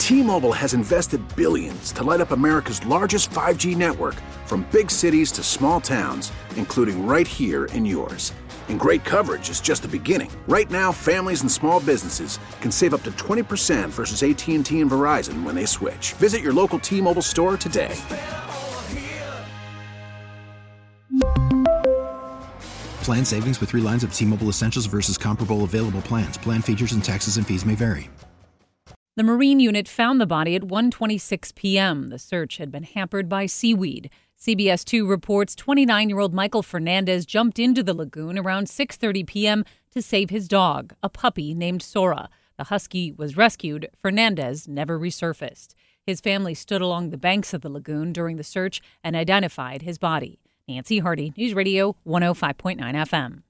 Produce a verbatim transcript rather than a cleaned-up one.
T-Mobile has invested billions to light up America's largest five G network, from big cities to small towns, including right here in yours. And great coverage is just the beginning. Right now, families and small businesses can save up to twenty percent versus A T and T and Verizon when they switch. Visit your local T-Mobile store today. Plan savings with three lines of T-Mobile Essentials versus comparable available plans. Plan features and taxes and fees may vary. The Marine unit found the body at one twenty-six p.m. The search had been hampered by seaweed. C B S two reports twenty-nine-year-old Michael Fernandez jumped into the lagoon around six thirty p.m. to save his dog, a puppy named Sora. The husky was rescued. Fernandez never resurfaced. His family stood along the banks of the lagoon during the search and identified his body. Nancy Hardy, News Radio one oh five point nine F M.